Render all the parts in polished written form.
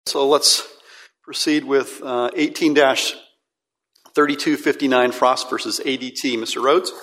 So let's proceed with 18-3259 Frost versus ADT. Mr. Rhodes.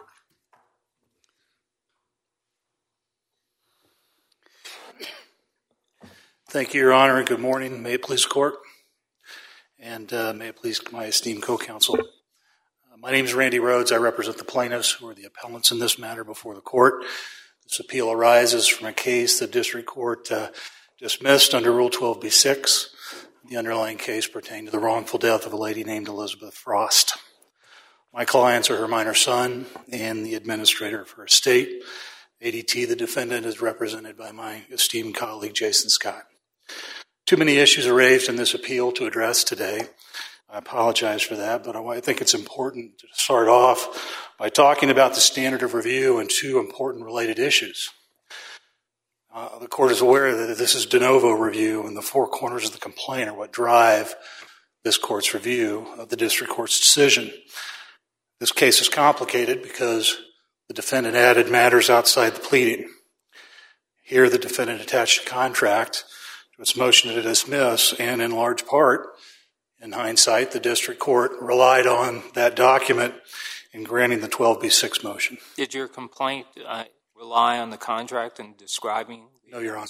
Thank you, Your Honor, and good morning. May it please the Court, and may it please my esteemed co-counsel. My name is Randy Rhodes. I represent the plaintiffs who are the appellants in this matter before the Court. This appeal arises from a case the District Court dismissed under Rule 12b-6. The underlying case pertained to the wrongful death of a lady named Elizabeth Frost. My clients are her minor son and the administrator of her estate. ADT, the defendant, is represented by my esteemed colleague, Jason Scott. Too many issues are raised in this appeal to address today. I apologize for that, but I think it's important to start off by talking about the standard of review and two important related issues. The Court is aware that this is de novo review, and the four corners of the complaint are what drive this Court's review of the District Court's decision. This case is complicated because the defendant added matters outside the pleading. Here, the defendant attached a contract to its motion to dismiss, and in large part, in hindsight, the District Court relied on that document in granting the 12b-6 motion. Did your complaint rely on the contract in describing? No, Your Honor.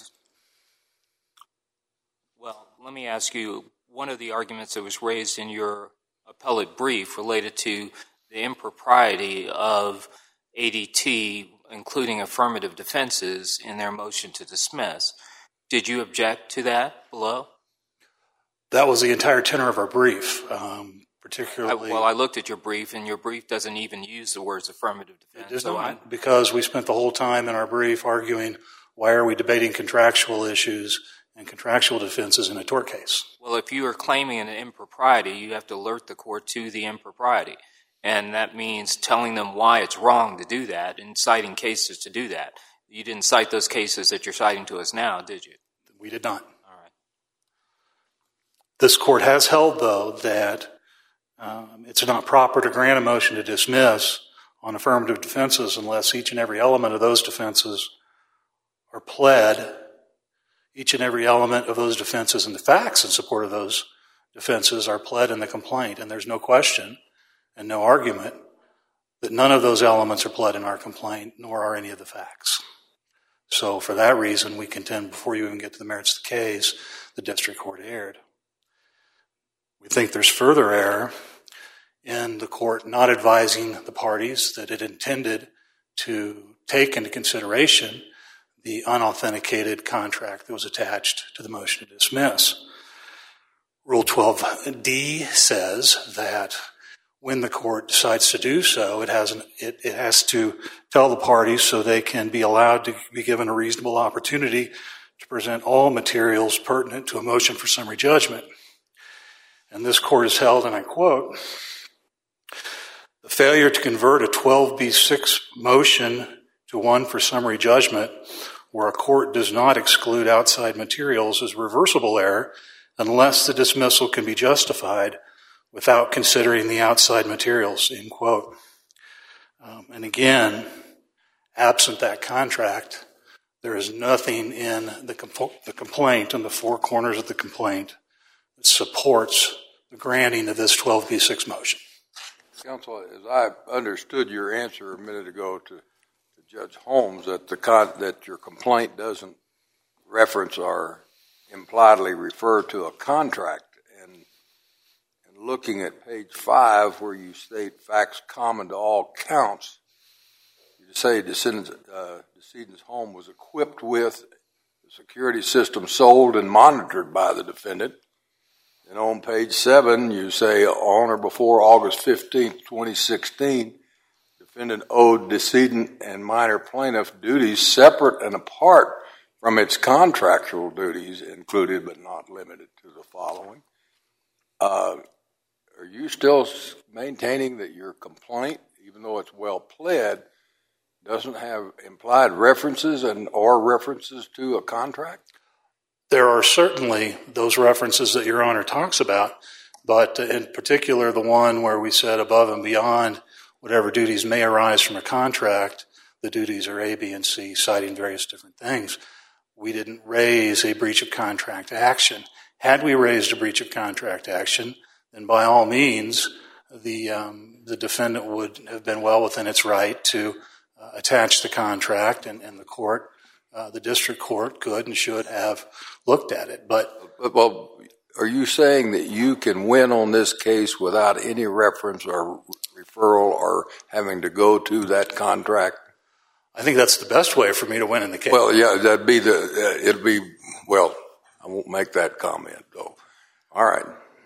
Well, let me ask you, one of the arguments that was raised in your appellate brief related to the impropriety of ADT, including affirmative defenses, in their motion to dismiss. Did you object to that below? That was the entire tenor of our brief, particularly... Well, I looked at your brief, and your brief doesn't even use the words affirmative defense. It does not, because we spent the whole time in our brief arguing why are we debating contractual issues and contractual defenses in a tort case. Well, if you are claiming an impropriety, you have to alert the Court to the impropriety. And that means telling them why it's wrong to do that and citing cases to do that. You didn't cite those cases that you're citing to us now, did you? We did not. All right. This Court has held, though, that it's not proper to grant a motion to dismiss on affirmative defenses unless each and every element of those defenses are pled. Each and every element of those defenses and the facts in support of those defenses are pled in the complaint, and there's no question and no argument that none of those elements are pled in our complaint, nor are any of the facts. So for that reason, we contend before you even get to the merits of the case, the District Court erred. We think there's further error in the Court not advising the parties that it intended to take into consideration the unauthenticated contract that was attached to the motion to dismiss. Rule 12D says that when the Court decides to do so, it has to tell the parties so they can be allowed to be given a reasonable opportunity to present all materials pertinent to a motion for summary judgment. And this Court has held, and I quote, "The failure to convert a 12b-6 motion to one for summary judgment where a court does not exclude outside materials is reversible error unless the dismissal can be justified without considering the outside materials," end quote. And again, absent that contract, there is nothing in the complaint, in the four corners of the complaint, that supports the granting of this 12b-6 motion. Counsel, as I understood your answer a minute ago to Judge Holmes, that your complaint doesn't reference or impliedly refer to a contract. And looking at page 5, where you state facts common to all counts, you say decedent's home was equipped with the security system sold and monitored by the defendant. And on page 7, you say on or before August 15, 2016, defendant owed decedent and minor plaintiff duties separate and apart from its contractual duties, included but not limited to the following. Are you still maintaining that your complaint, even though it's well pled, doesn't have implied references or references to a contract? There are certainly those references that Your Honor talks about, but in particular the one where we said above and beyond whatever duties may arise from a contract, the duties are A, B, and C, citing various different things. We didn't raise a breach of contract action Had we raised a breach of contract action, then by all means, the defendant would have been well within its right to attach the contract, and the court, the district court, could and should have looked at it. Well, are you saying that you can win on this case without any reference or referral or having to go to that contract? I think that's the best way for me to win in the case. Well, yeah, well, I won't make that comment, though. All right.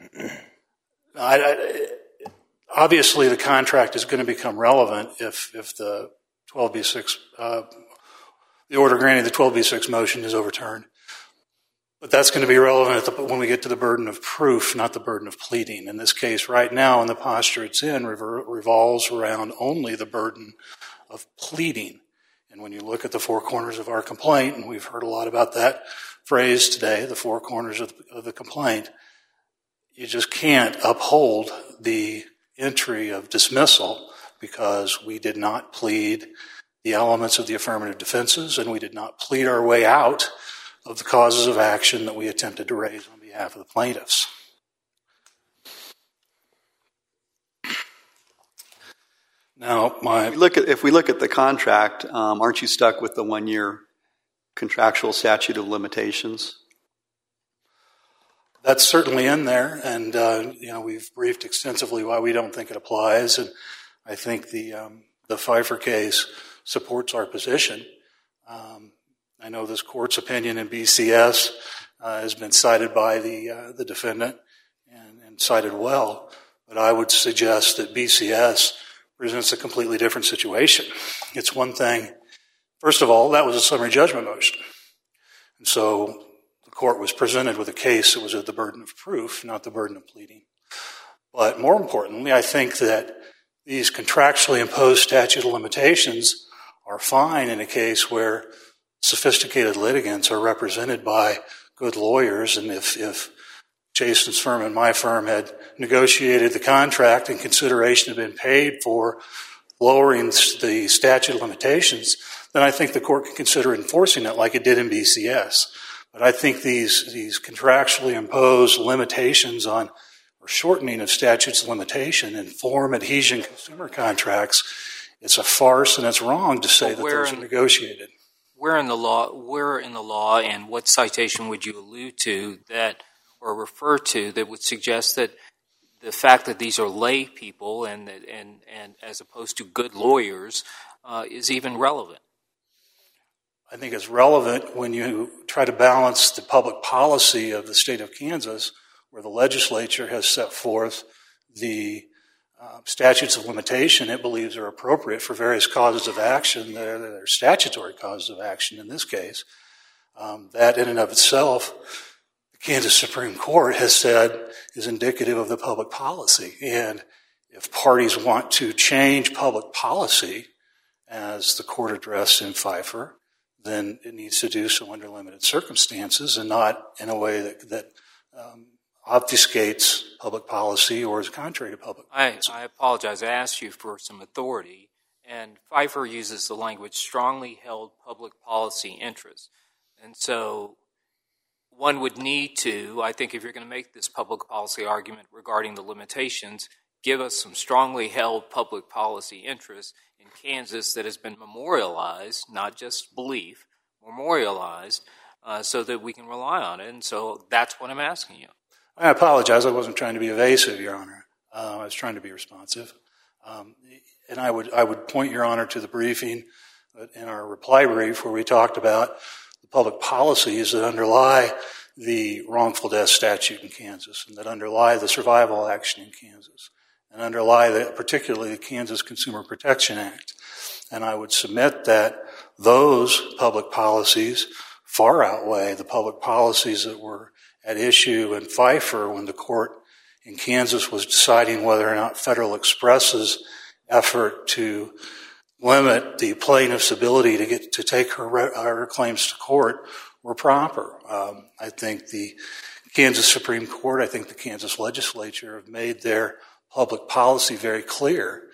Obviously, the contract is going to become relevant if the 12b6, the order granting the 12b6 motion is overturned. But that's going to be relevant when we get to the burden of proof, not the burden of pleading. In this case, right now, in the posture it's in, revolves around only the burden of pleading. And when you look at the four corners of our complaint, and we've heard a lot about that phrase today, the four corners of the complaint, you just can't uphold the entry of dismissal because we did not plead the elements of the affirmative defenses, and we did not plead our way out of the causes of action that we attempted to raise on behalf of the plaintiffs. Now, if we look at the contract, aren't you stuck with the 1-year contractual statute of limitations? That's certainly in there, and we've briefed extensively why we don't think it applies, and I think the Pfeiffer case supports our position. I know this court's opinion in BCS has been cited by the defendant and cited well, but I would suggest that BCS presents a completely different situation. It's one thing, first of all, that was a summary judgment motion, and so the court was presented with a case that was at the burden of proof, not the burden of pleading. But more importantly, I think that these contractually imposed statute of limitations are fine in a case where sophisticated litigants are represented by good lawyers, and if Jason's firm and my firm had negotiated the contract and consideration had been paid for lowering the statute of limitations, then I think the court could consider enforcing it like it did in BCS. But I think these contractually imposed limitations on or shortening of statutes of limitation in form adhesion consumer contracts, it's a farce and it's wrong to say that those are negotiated. Where in the law and what citation would you allude to that or refer to that would suggest that the fact that these are lay people and as opposed to good lawyers is even relevant? I think it's relevant when you try to balance the public policy of the state of Kansas, where the legislature has set forth the statutes of limitation it believes are appropriate for various causes of action. They're statutory causes of action in this case. That in and of itself, the Kansas Supreme Court has said is indicative of the public policy. And if parties want to change public policy, as the court addressed in Pfeiffer, then it needs to do so under limited circumstances and not in a way that obfuscates public policy or is contrary to public policy. I apologize. I asked you for some authority, and Pfeiffer uses the language strongly held public policy interests. And so one would need to, I think if you're going to make this public policy argument regarding the limitations, give us some strongly held public policy interests in Kansas that has been memorialized, not just belief, memorialized, so that we can rely on it. And so that's what I'm asking you. I apologize. I wasn't trying to be evasive, Your Honor. I was trying to be responsive. And I would point, Your Honor, to the briefing in our reply brief where we talked about the public policies that underlie the wrongful death statute in Kansas and that underlie the survival action in Kansas and underlie particularly the Kansas Consumer Protection Act. And I would submit that those public policies far outweigh the public policies that were at issue in Pfeiffer when the court in Kansas was deciding whether or not Federal Express's effort to limit the plaintiff's ability to take her claims to court were proper. I think the Kansas Supreme Court, I think the Kansas legislature have made their public policy very clear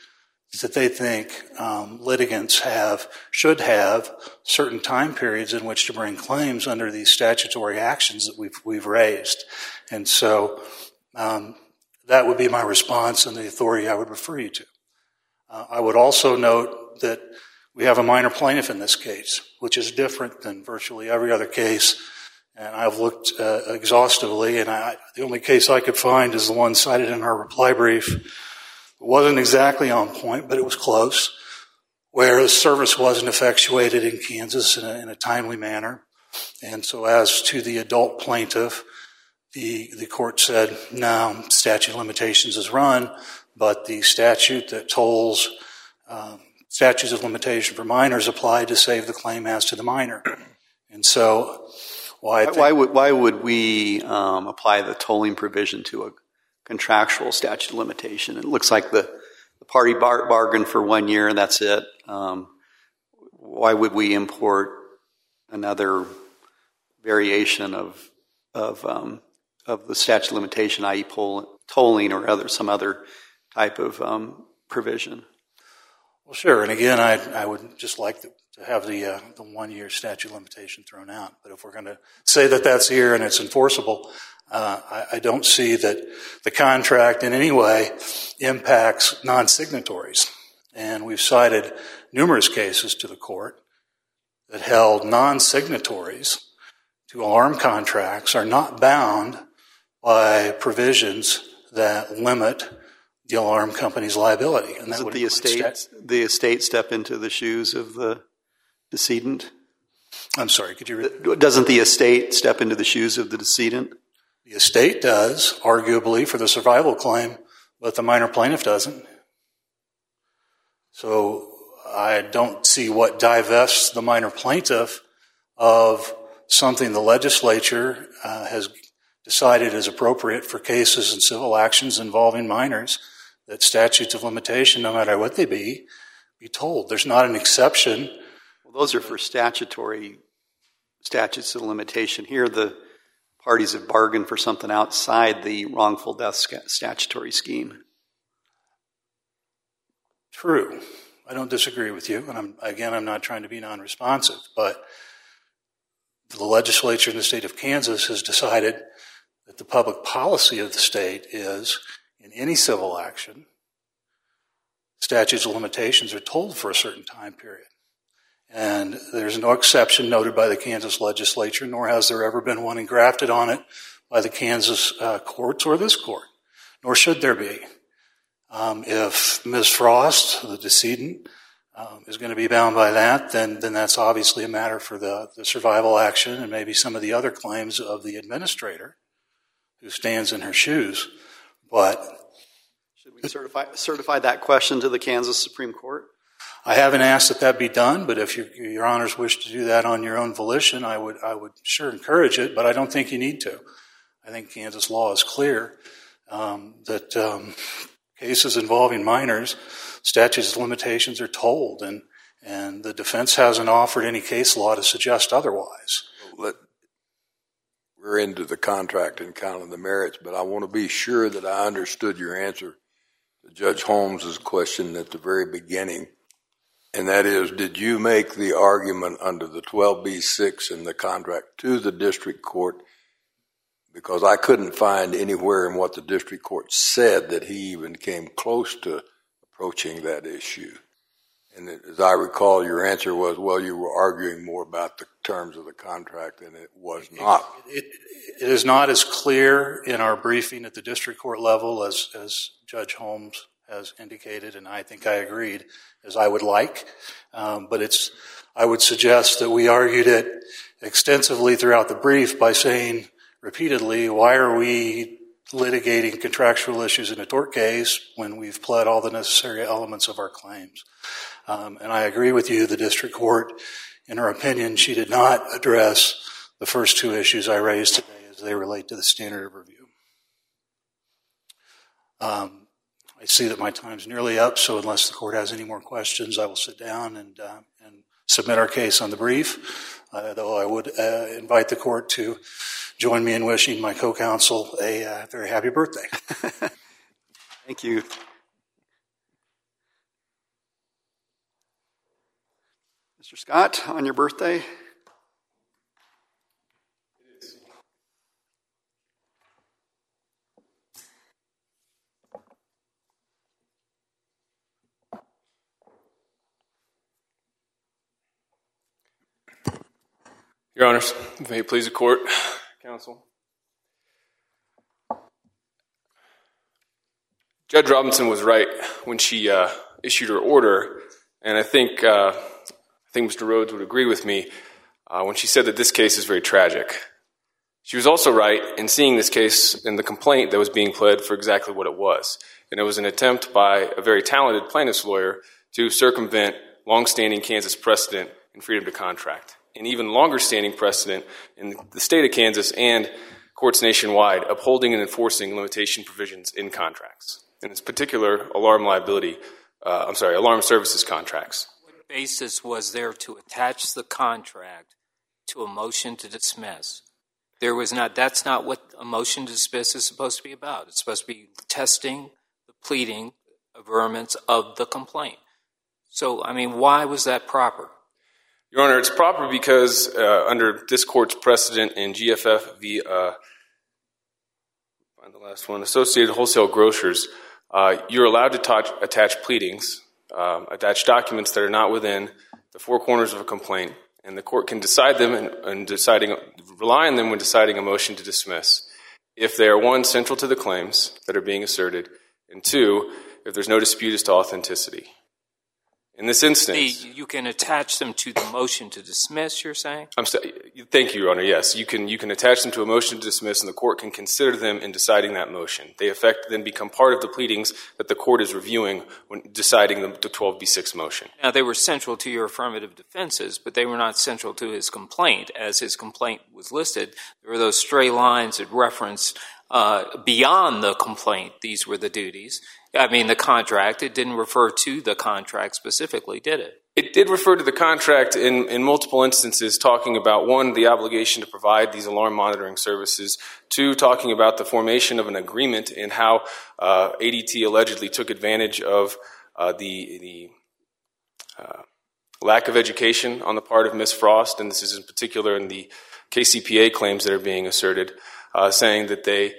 is that they think litigants should have certain time periods in which to bring claims under these statutory actions that we've raised. And so that would be my response and the authority I would refer you to. I would also note that we have a minor plaintiff in this case, which is different than virtually every other case. And I've looked exhaustively, and the only case I could find is the one cited in our reply brief. It wasn't exactly on point, but it was close, where the service wasn't effectuated in Kansas in a timely manner. And so as to the adult plaintiff, the court said, no, statute of limitations is run, but the statute that tolls statutes of limitation for minors applied to save the claim as to the minor. And so why would we apply the tolling provision to a contractual statute of limitation? It looks like the party bargained for 1 year and that's it. Why would we import another variation of the statute of limitation, i.e. tolling or some other type of provision? Well, sure. And again, I would just like to have the 1 year statute of limitation thrown out. But if we're going to say that that's here and it's enforceable, I don't see that the contract in any way impacts non-signatories. And we've cited numerous cases to the court that held non-signatories to alarm contracts are not bound by provisions that limit the alarm company's liability. And that would the estate step into the shoes of the decedent? I'm sorry, could you repeat? Doesn't the estate step into the shoes of the decedent? The estate does, arguably, for the survival claim, but the minor plaintiff doesn't. So I don't see what divests the minor plaintiff of something the legislature has decided is appropriate for cases and civil actions involving minors, that statutes of limitation, no matter what they be told. There's not an exception. Well, those are for statutes of limitation. Here, the parties have bargained for something outside the wrongful death statutory scheme. True. I don't disagree with you. And I'm not trying to be non-responsive, but the legislature in the state of Kansas has decided that the public policy of the state is, in any civil action, statutes of limitations are told for a certain time period. And there's no exception noted by the Kansas legislature, nor has there ever been one engrafted on it by the Kansas courts or this court, nor should there be. If Ms. Frost, the decedent, is going to be bound by that, then that's obviously a matter for the survival action and maybe some of the other claims of the administrator who stands in her shoes. But should we certify that question to the Kansas Supreme Court? I haven't asked that be done, but if your honors wish to do that on your own volition, I would sure encourage it, but I don't think you need to. I think Kansas law is clear that cases involving minors, statutes of limitations are told, and the defense hasn't offered any case law to suggest otherwise. We're into the contract and counting the merits, but I want to be sure that I understood your answer to Judge Holmes' question at the very beginning, and that is, did you make the argument under the 12b-6 in the contract to the district court? Because I couldn't find anywhere in what the district court said that he even came close to approaching that issue. And as I recall, your answer was, well, you were arguing more about the terms of the contract than it was not. It is not as clear in our briefing at the district court level as Judge Holmes has indicated, and I think I agreed, as I would like. But I would suggest that we argued it extensively throughout the brief by saying repeatedly, why are we litigating contractual issues in a tort case when we've pled all the necessary elements of our claims? And I agree with you, the district court, in her opinion, she did not address the first two issues I raised today as they relate to the standard of review. I see that my time's nearly up, so unless the court has any more questions, I will sit down and submit our case on the brief, though I would invite the court to join me in wishing my co-counsel a very happy birthday. Thank you. Mr. Scott, on your birthday? Your Honors, may it please the court, counsel. Judge Robinson was right when she issued her order, and I think Mr. Rhodes would agree with me when she said that this case is very tragic. She was also right in seeing this case in the complaint that was being pled for exactly what it was, and it was an attempt by a very talented plaintiff's lawyer to circumvent longstanding Kansas precedent in freedom to contract, an even longer-standing precedent in the state of Kansas and courts nationwide upholding and enforcing limitation provisions in contracts, and in particular, alarm services contracts. What basis was there to attach the contract to a motion to dismiss? That's not what a motion to dismiss is supposed to be about. It's supposed to be testing the pleading averments of the complaint. So, why was that proper? Your Honor, it's proper because under this court's precedent in GFF v. Associated Wholesale Grocers, you're allowed to attach pleadings, attach documents that are not within the four corners of a complaint, and the court can decide them rely on them when deciding a motion to dismiss if they are, one, central to the claims that are being asserted, and two, if there's no dispute as to authenticity. In this instance, you can attach them to the motion to dismiss, you're saying? Thank you, Your Honor. Yes, you can attach them to a motion to dismiss, and the court can consider them in deciding that motion. They then become part of the pleadings that the court is reviewing when deciding the 12b6 motion. Now, they were central to your affirmative defenses, but they were not central to his complaint. As his complaint was listed, there were those stray lines that referenced beyond the complaint, these were the duties. The contract, it didn't refer to the contract specifically, did it? It did refer to the contract in multiple instances, talking about, one, the obligation to provide these alarm monitoring services, two, talking about the formation of an agreement and how ADT allegedly took advantage of the lack of education on the part of Ms. Frost, and this is in particular in the KCPA claims that are being asserted, saying that they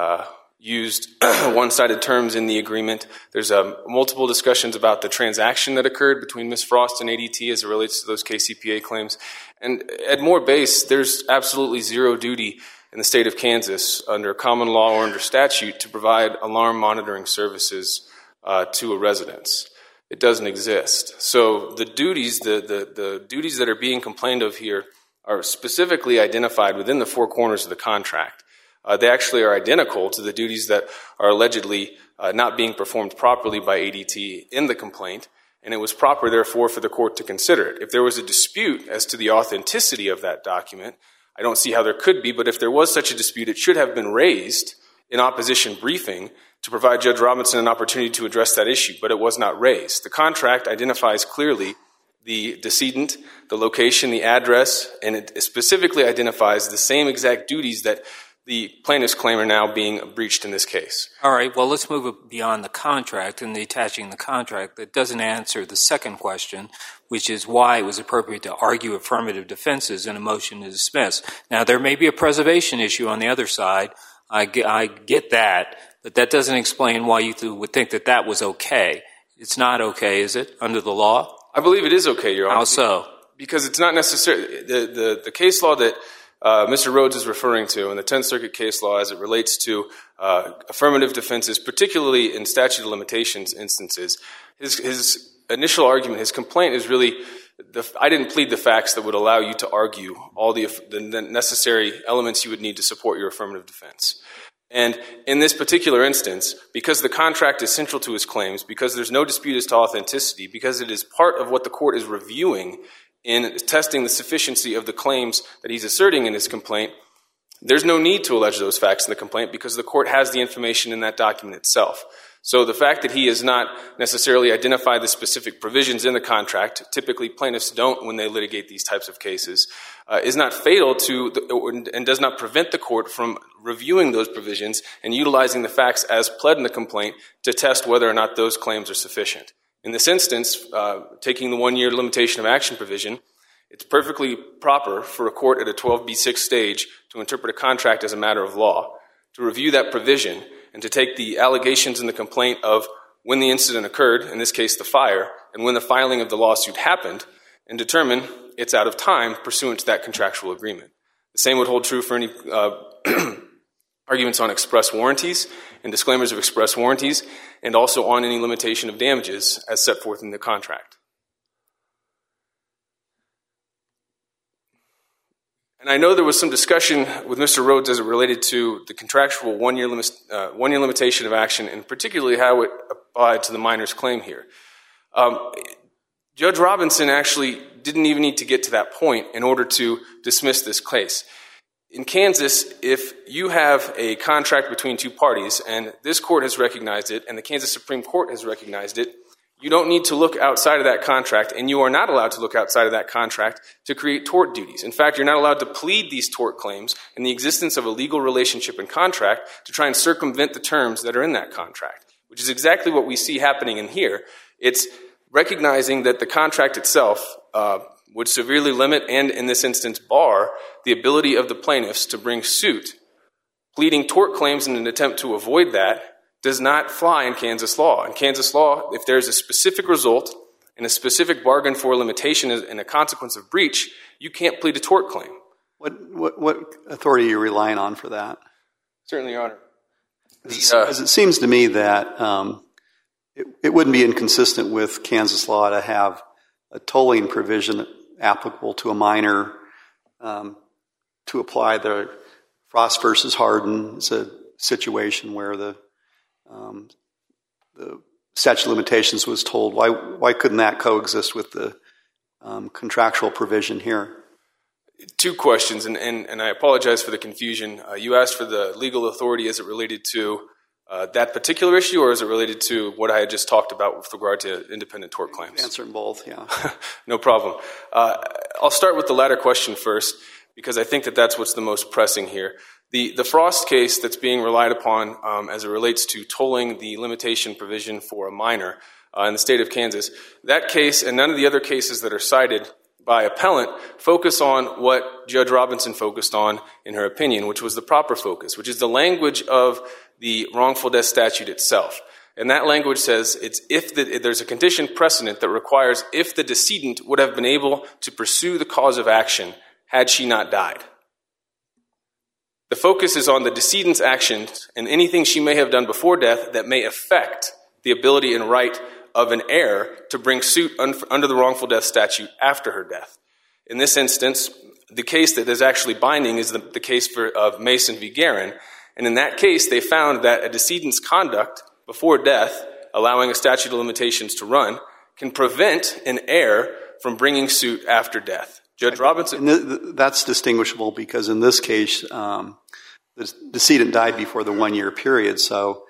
used one-sided terms in the agreement. There's multiple discussions about the transaction that occurred between Ms. Frost and ADT as it relates to those KCPA claims. And at more base, there's absolutely zero duty in the state of Kansas under common law or under statute to provide alarm monitoring services to a residence. It doesn't exist. So the duties, the duties that are being complained of here are specifically identified within the four corners of the contract. They actually are identical to the duties that are allegedly not being performed properly by ADT in the complaint, and it was proper, therefore, for the court to consider it. If there was a dispute as to the authenticity of that document, I don't see how there could be, but if there was such a dispute, it should have been raised in opposition briefing to provide Judge Robinson an opportunity to address that issue, but it was not raised. The contract identifies clearly the decedent, the location, the address, and it specifically identifies the same exact duties that the plaintiff's claim are now being breached in this case. All right, well, let's move beyond the contract and the attaching the contract. That doesn't answer the second question, which is why it was appropriate to argue affirmative defenses in a motion to dismiss. Now, there may be a preservation issue on the other side. I get that, but that doesn't explain why you would think that that was okay. It's not okay, is it, under the law? I believe it is okay, Your Honor. How so? Because it's not necessarily the case law that Mr. Rhodes is referring to, and the 10th Circuit case law as it relates to affirmative defenses, particularly in statute of limitations instances. His initial argument, his complaint is really, I didn't plead the facts that would allow you to argue all the necessary elements you would need to support your affirmative defense. And in this particular instance, because the contract is central to his claims, because there's no dispute as to authenticity, because it is part of what the court is reviewing in testing the sufficiency of the claims that he's asserting in his complaint, there's no need to allege those facts in the complaint because the court has the information in that document itself. So the fact that he has not necessarily identified the specific provisions in the contract, typically plaintiffs don't when they litigate these types of cases, is not fatal to and does not prevent the court from reviewing those provisions and utilizing the facts as pled in the complaint to test whether or not those claims are sufficient. In this instance, taking the 1-year limitation of action provision, it's perfectly proper for a court at a 12b6 stage to interpret a contract as a matter of law, to review that provision, and to take the allegations in the complaint of when the incident occurred, in this case the fire, and when the filing of the lawsuit happened, and determine it's out of time pursuant to that contractual agreement. The same would hold true for any arguments on express warranties and disclaimers of express warranties, and also on any limitation of damages as set forth in the contract. And I know there was some discussion with Mr. Rhodes as it related to the contractual one-year limitation of action, and particularly how it applied to the minor's claim here. Judge Robinson actually didn't even need to get to that point in order to dismiss this case. In Kansas, if you have a contract between two parties, and this court has recognized it, and the Kansas Supreme Court has recognized it, you don't need to look outside of that contract, and you are not allowed to look outside of that contract to create tort duties. In fact, you're not allowed to plead these tort claims in the existence of a legal relationship and contract to try and circumvent the terms that are in that contract, which is exactly what we see happening in here. It's recognizing that the contract itself would severely limit and, in this instance, bar the ability of the plaintiffs to bring suit. Pleading tort claims in an attempt to avoid that does not fly in Kansas law. In Kansas law, if there's a specific result and a specific bargain for limitation and a consequence of breach, you can't plead a tort claim. What authority are you relying on for that? Certainly, Your Honor. As it seems to me that it wouldn't be inconsistent with Kansas law to have a tolling provision applicable to a minor to apply the Frost versus Hardin. It's a situation where the statute of limitations was told. Why couldn't that coexist with the contractual provision here? Two questions, and I apologize for the confusion. You asked for the legal authority as it related to that particular issue, or is it related to what I had just talked about with regard to independent tort claims? Answer them both, yeah. No problem. I'll start with the latter question first, because I think that that's what's the most pressing here. The Frost case that's being relied upon as it relates to tolling the limitation provision for a minor in the state of Kansas, that case and none of the other cases that are cited by appellant focus on what Judge Robinson focused on in her opinion, which was the proper focus, which is the language of the wrongful death statute itself. And that language says it's there's a condition precedent that requires if the decedent would have been able to pursue the cause of action had she not died. The focus is on the decedent's actions and anything she may have done before death that may affect the ability and right of an heir to bring suit under the wrongful death statute after her death. In this instance, the case that is actually binding is the case of Mason v. Guerin. And in that case, they found that a decedent's conduct before death, allowing a statute of limitations to run, can prevent an heir from bringing suit after death. Judge Robinson... That's distinguishable because in this case, the decedent died before the 1-year period, so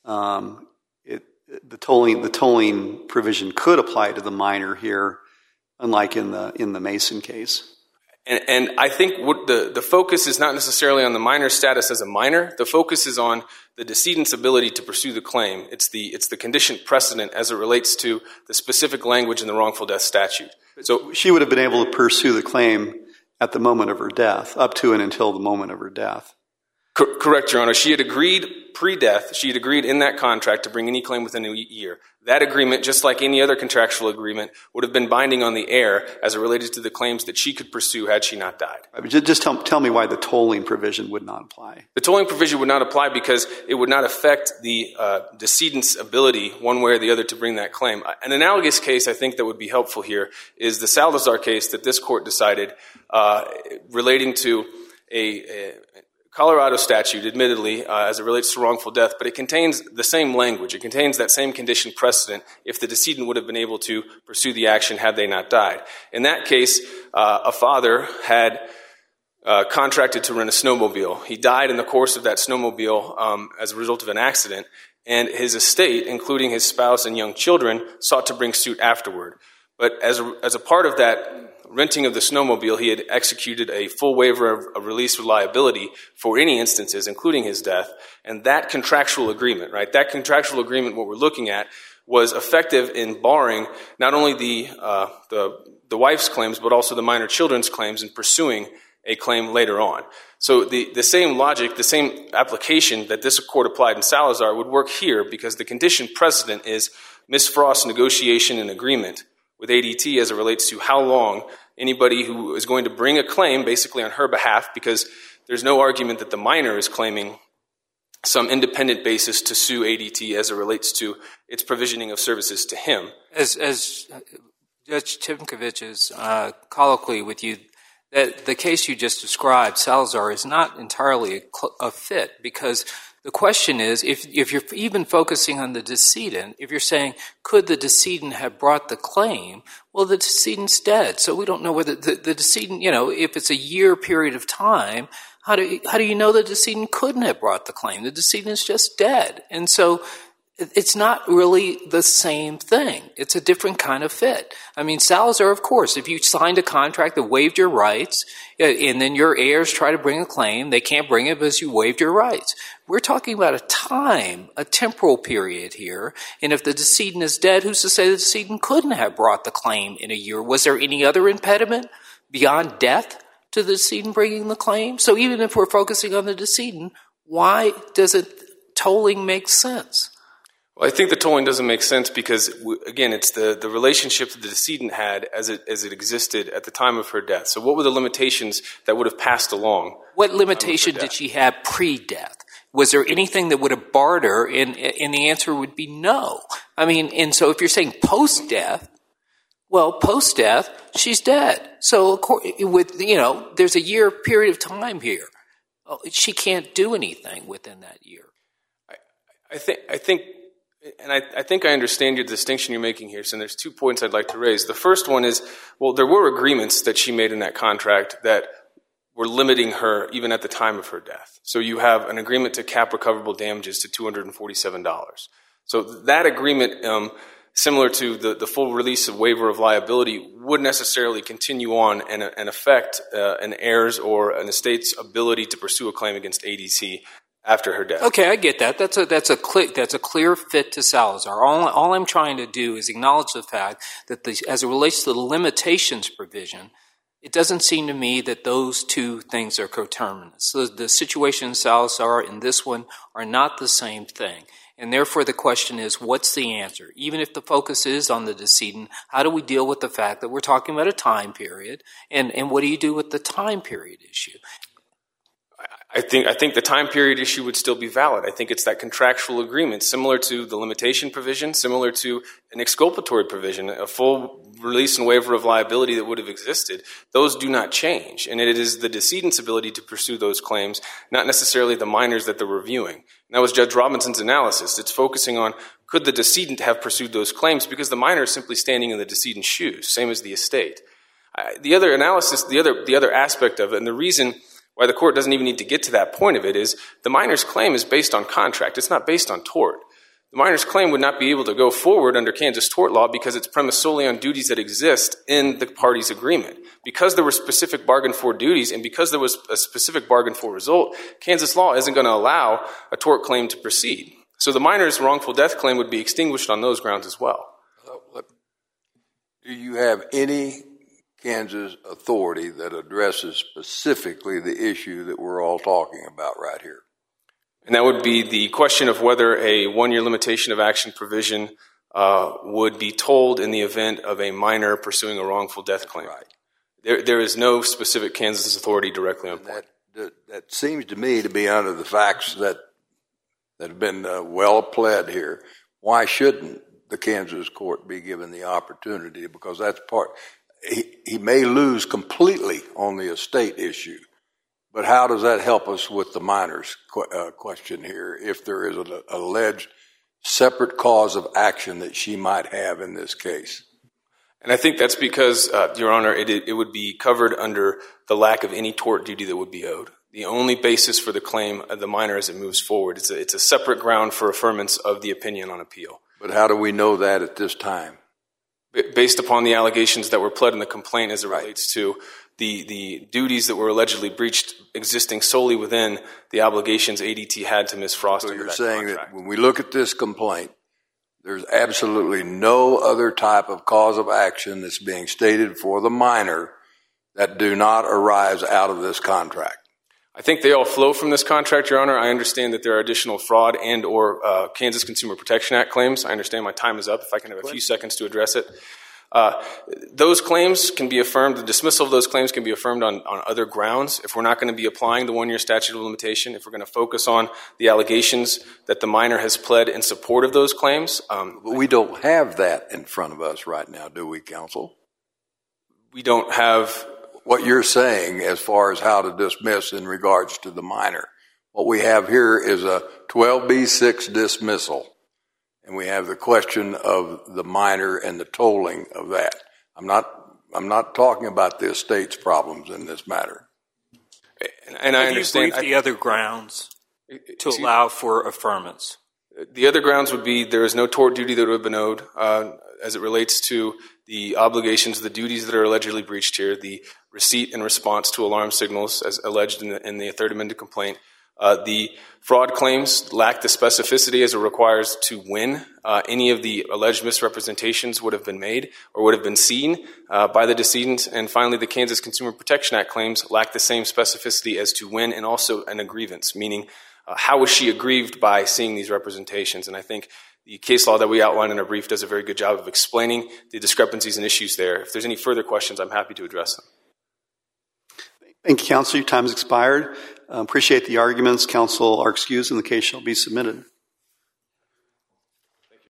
the tolling provision could apply to the minor here, unlike in the Mason case. And I think what the focus is not necessarily on the minor's status as a minor. The focus is on the decedent's ability to pursue the claim. It's the condition precedent as it relates to the specific language in the wrongful death statute. So she would have been able to pursue the claim at the moment of her death, up to and until the moment of her death. Correct, Your Honor. She had agreed pre-death, she had agreed in that contract to bring any claim within a year. That agreement, just like any other contractual agreement, would have been binding on the heir as it related to the claims that she could pursue had she not died. Just tell me why the tolling provision would not apply. The tolling provision would not apply because it would not affect the decedent's ability, one way or the other, to bring that claim. An analogous case I think that would be helpful here is the Salazar case that this court decided relating to a Colorado statute, admittedly, as it relates to wrongful death, but it contains the same language. It contains that same condition precedent if the decedent would have been able to pursue the action had they not died. In that case, a father had contracted to rent a snowmobile. He died in the course of that snowmobile as a result of an accident, and his estate, including his spouse and young children, sought to bring suit afterward. But as a part of that renting of the snowmobile, he had executed a full waiver of release of liability for any instances, including his death. And that contractual agreement, right, that contractual agreement, what we're looking at, was effective in barring not only the wife's claims, but also the minor children's claims and pursuing a claim later on. So the same logic, the same application that this court applied in Salazar would work here, because the condition precedent is Ms. Frost's negotiation and agreement with ADT as it relates to how long anybody who is going to bring a claim basically on her behalf, because there's no argument that the minor is claiming some independent basis to sue ADT as it relates to its provisioning of services to him. As Judge Timkovich's colloquy with you, that the case you just described, Salazar, is not entirely a fit, because the question is, if you're even focusing on the decedent, if you're saying, could the decedent have brought the claim? Well, the decedent's dead, so we don't know whether the decedent, if it's a year period of time, how do you know the decedent couldn't have brought the claim? The decedent is just dead. And so it's not really the same thing. It's a different kind of fit. I mean, Salazar, of course, if you signed a contract that waived your rights, and then your heirs try to bring a claim, they can't bring it because you waived your rights. We're talking about a temporal period here, and if the decedent is dead, who's to say the decedent couldn't have brought the claim in a year? Was there any other impediment beyond death to the decedent bringing the claim? So even if we're focusing on the decedent, why does tolling make sense? Well, I think the tolling doesn't make sense because, again, it's the relationship that the decedent had as it existed at the time of her death. So what were the limitations that would have passed along? What limitation did she have pre-death? Was there anything that would have barred her? And the answer would be no. I mean, and so if you're saying post-death, well, post-death, she's dead. So there's a year period of time here. She can't do anything within that year. I think I understand your distinction you're making here, so there's 2 points I'd like to raise. The first one is, well, there were agreements that she made in that contract that were limiting her even at the time of her death. So you have an agreement to cap recoverable damages to $247. So that agreement, similar to the full release of waiver of liability, would necessarily continue on and affect an heir's or an estate's ability to pursue a claim against ADT after her death. Okay, I get that. That's a clear fit to Salazar. All I'm trying to do is acknowledge the fact that as it relates to the limitations provision, it doesn't seem to me that those two things are coterminous. So the situation in Salazar and this one are not the same thing. And therefore the question is, what's the answer? Even if the focus is on the decedent, how do we deal with the fact that we're talking about a time period? And what do you do with the time period issue? I think the time period issue would still be valid. I think it's that contractual agreement, similar to the limitation provision, similar to an exculpatory provision, a full release and waiver of liability that would have existed. Those do not change. And it is the decedent's ability to pursue those claims, not necessarily the minors that they're reviewing. And that was Judge Robinson's analysis. It's focusing on, could the decedent have pursued those claims, because the minor is simply standing in the decedent's shoes, same as the estate. The other analysis, the other aspect of it, and the reason why the court doesn't even need to get to that point of it, is the minor's claim is based on contract. It's not based on tort. The minor's claim would not be able to go forward under Kansas tort law because it's premised solely on duties that exist in the parties' agreement. Because there were specific bargain for duties and because there was a specific bargain for result, Kansas law isn't going to allow a tort claim to proceed. So the minor's wrongful death claim would be extinguished on those grounds as well. Do you have any Kansas authority that addresses specifically the issue that we're all talking about right here? And that would be the question of whether a one-year limitation of action provision would be told in the event of a minor pursuing a wrongful death claim. Right. There is no specific Kansas authority directly on point. That seems to me to be under the facts that have been well pled here. Why shouldn't the Kansas court be given the opportunity? Because that's part. He may lose completely on the estate issue, but how does that help us with the minor's question here if there is an alleged separate cause of action that she might have in this case? And I think that's because, Your Honor, it would be covered under the lack of any tort duty that would be owed. The only basis for the claim of the minor as it moves forward, it's a separate ground for affirmance of the opinion on appeal. But how do we know that at this time? Based upon the allegations that were pled in the complaint as it relates to the duties that were allegedly breached existing solely within the obligations ADT had to Ms. Frost. So you're saying that when we look at this complaint, there's absolutely no other type of cause of action that's being stated for the minor that do not arise out of this contract? I think they all flow from this contract, Your Honor. I understand that there are additional fraud and or Kansas Consumer Protection Act claims. I understand my time is up. If I can have a few seconds to address it. Those claims can be affirmed, the dismissal of those claims can be affirmed on other grounds. If we're not going to be applying the one-year statute of limitation, if we're going to focus on the allegations that the minor has pled in support of those claims. But we don't have that in front of us right now, do we, counsel? We don't have what you're saying as far as how to dismiss in regards to the minor. What we have here is a 12B6 dismissal, and we have the question of the minor and the tolling of that. I'm not talking about the estate's problems in this matter. And I understand. Have you briefed the other grounds to allow for affirmance? The other grounds would be there is no tort duty that would have been owed as it relates to the obligations, the duties that are allegedly breached here, the receipt and response to alarm signals as alleged in the third amended complaint. The fraud claims lack the specificity as it requires to win. Any of the alleged misrepresentations would have been made or would have been seen by the decedent. And finally, the Kansas Consumer Protection Act claims lack the same specificity as to win and also an aggrievance, meaning how was she aggrieved by seeing these representations? And I think the case law that we outlined in our brief does a very good job of explaining the discrepancies and issues there. If there's any further questions, I'm happy to address them. Thank you, counsel. Your time has expired. Appreciate the arguments. Counsel are excused and the case shall be submitted.